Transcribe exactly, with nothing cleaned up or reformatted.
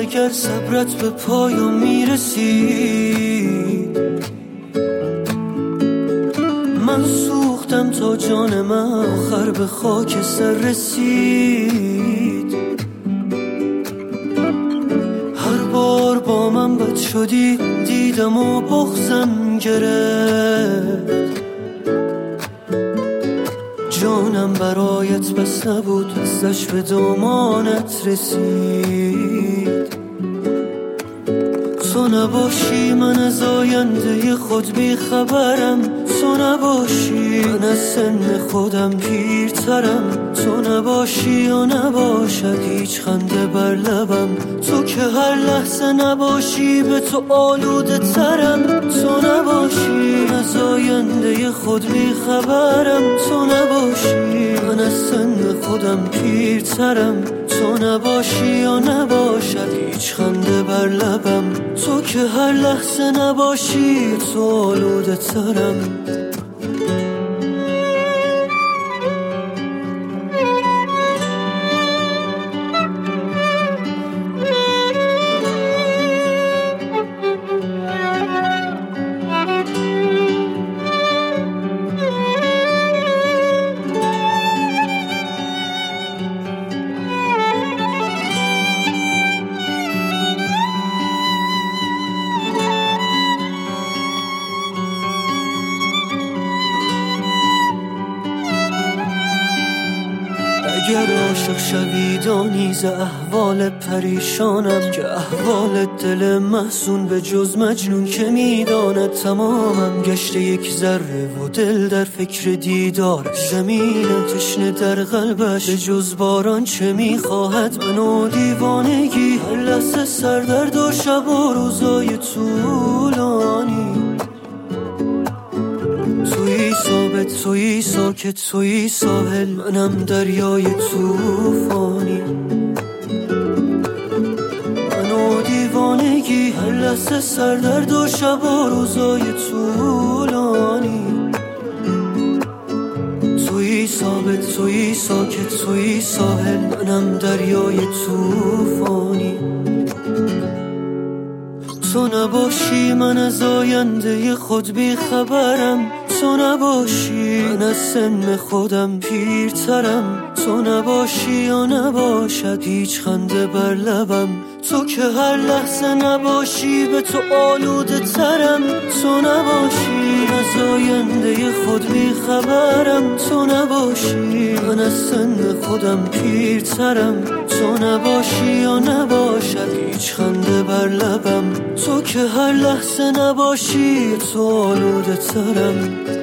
اگر صبرت به پایان میرسید. من سوختم تا جان من آخر به خاک سر رسید. هر بار با من بد شدی دیدم و بغضم گرفت. جانم برایت بس نبود ازش به دامانت رسید. تو نباشی من از آینده خود بی خبرم. تو نباشی من از سن خودم پیرترم. تو نباشی و نباشد هیچ خنده بر لبم. تو که هر لحظه نباشی به تو آلوده ترم. تو نباشی من از آینده خود بی خبرم. تو نباشی من از سن خودم پیرترم. تو نباشی و نباشد هیچ خنده بر لبم. تو که هر لحظه نباشی تو آلوده ترم. اگر عاشق شوی دانی ز احوال پریشانم که احوال دل محزون به جز مجنون که میداند. تمامم گشته یک ذره و دل در فکر دیدار. زمین تشنه در قلبش به جز باران چه میخواهد. من و دیوانگی هر لحظه سردرد و شب و روزای طولانی. تویی ثابت تویی ساکت تویی ساحل منم دریای طوفانی. من و دیوانگی هر لحظه سردرد و شب و روزای طولانی. تویی ثابت تویی ساکت تویی ساحل منم دریای طوفانی. تو نباشی من از آینده خود بی خبرم. تو نباشی من از سن خودم پیرترم. تو نباشی و نباشد هیچ خنده بر لبم. تو که هر لحظه نباشی به تو آلوده ترم. تو نباشی از آینده خود بی خبرم. تو نباشی من از سن خودم پیرترم. تو نباشی و نباشد هیچ خنده بر لبم. تو که هر لحظه نباشی تو آلوده ترم.